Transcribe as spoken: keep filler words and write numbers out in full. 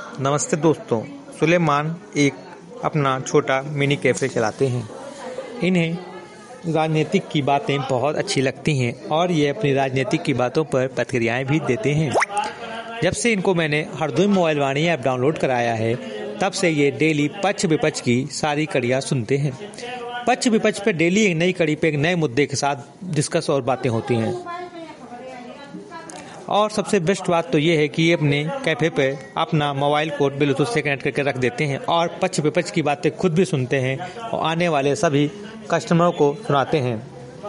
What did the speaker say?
नमस्ते दोस्तों, सुलेमान एक अपना छोटा मिनी कैफ़े चलाते हैं। इन्हें राजनीतिक की बातें बहुत अच्छी लगती हैं और ये अपनी राजनीतिक की बातों पर प्रतिक्रियाएं भी देते हैं। जब से इनको मैंने Hardoi mobile Vaani app download कराया है, तब से ये डेली पक्ष विपक्ष की सारी कड़ियाँ सुनते हैं। पक्ष विपक्ष पर डेली एक नई कड़ी पे एक नए मुद्दे के साथ डिस्कस और बातें होती हैं। और सबसे बेस्ट बात तो ये है कि ये अपने कैफ़े पे अपना मोबाइल को ब्लूटूथ से कनेक्ट करके रख देते हैं और पक्ष विपक्ष की बातें खुद भी सुनते हैं और आने वाले सभी कस्टमरों को सुनाते हैं।